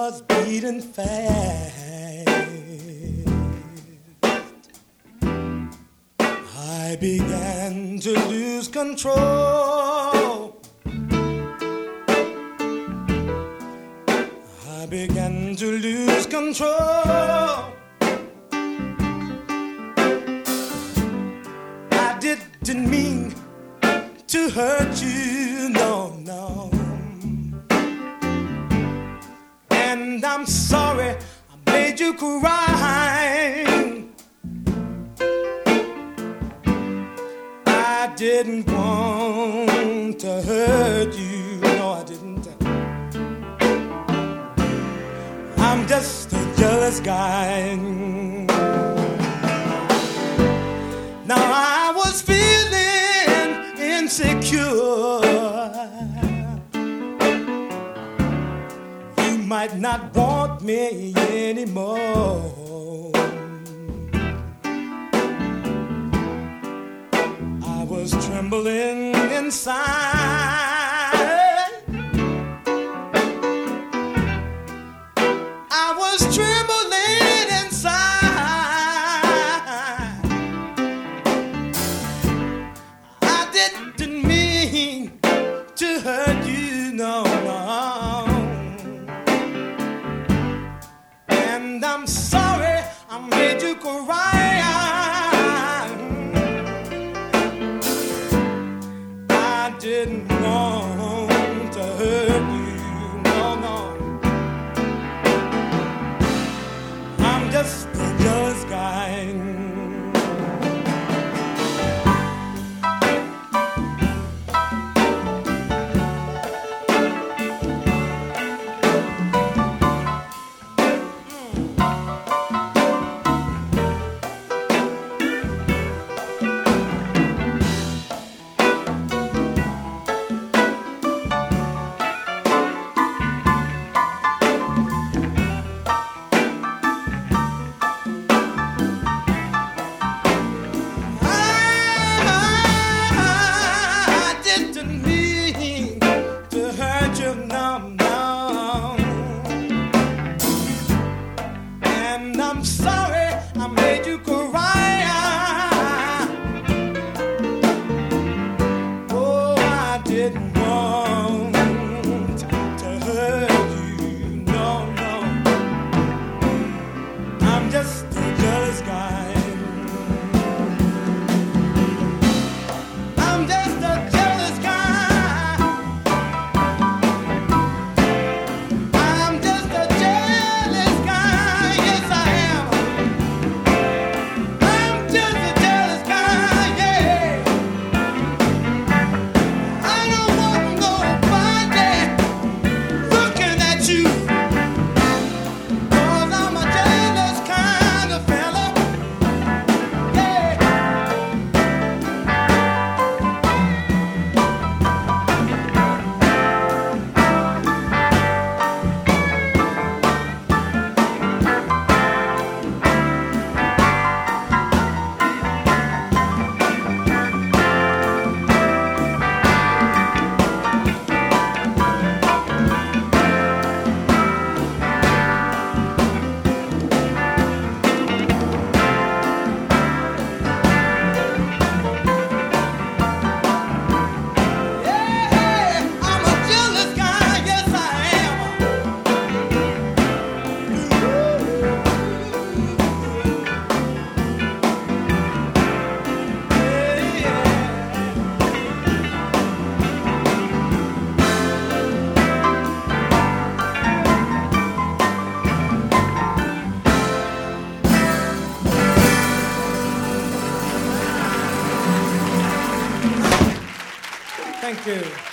was beating fast. I began to lose control. I began to lose control. I didn't mean to hurt you, no, no. And I'm sorry I made you cry. I didn't want to hurt you, no, I didn't. I'm just a jealous guy. Now I was feeling insecure. You might not want me anymore. I was trembling inside. I was trembling inside. I didn't mean to hurt you, no, no. And I'm sorry I made you cry. I didn't want to hurt you, no, no. I'm just a jealous guy. And I'm sorry I made you cry. Oh, I didn't want to hurt you, no, no. I'm just a jealous guy. I'm just a jealous guy. I'm just a jealous guy. Yes, I am. I'm just a jealous guy, yeah. I don't want nobody looking at you, 'cause I'm a jealous kind of fella, yeah. I'm a jealous guy, yes I am. Thank you.